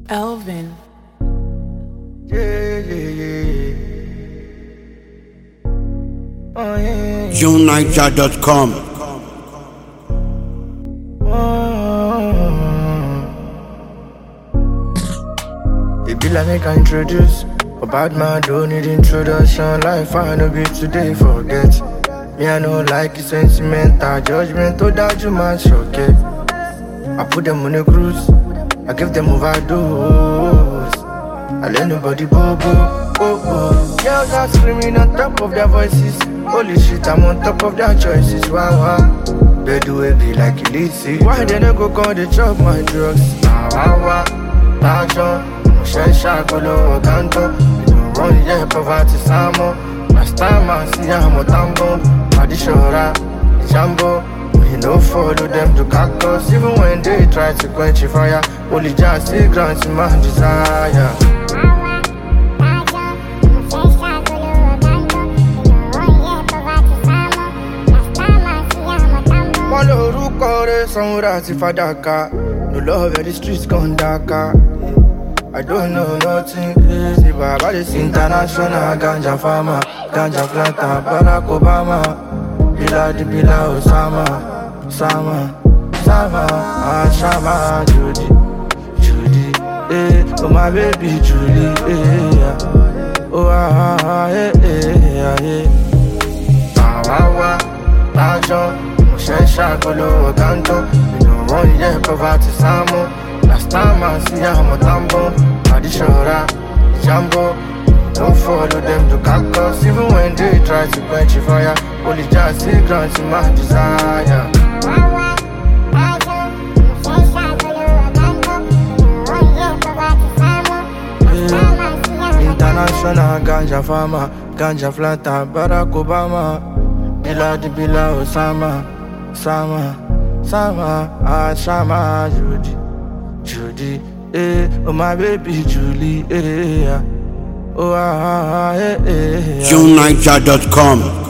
Elvin. Oh, yeah. JuneNiger.com. It be like I introduce. A bad man don't need introduction. Life I no be today, forget. Me I no like the sentimental judgment. To that you man shock it. I put them on a cruise. I give them overdose. I let nobody bobo. Girls are screaming on top of their voices. Holy shit, I'm on top of their choices. Wow. They do it be like illicit. Why they no go call they chop my drugs? Wow. Action. Shesha kolo kanto. One year poverty samo. Last time I see I'm a tambo. Adishora, Jambo. We no follow them to cactus. Even when they try to quench your fire, only just see grants in my desire. Follow Rukore, Samura, Fadaka. No love, the streets gone darker. I don't know nothing crazy, but this international ganja farmer, ganja planter, Barack Obama, Bila Osama, Shama, Judy, oh my baby Julie, oh Action, Shesha Kolo Kanto, you know 1 year poverty samo. Last time I see I'm a tambo, Adishora, Jambo. Don't follow them to cactus. Even when they try to quench your fire, only just see grants in my desire. International ganja farmer, ganja planter, Barack Obama, Bila Osama, Shama, Judy, oh my baby Julie, oh JuneNiger.com.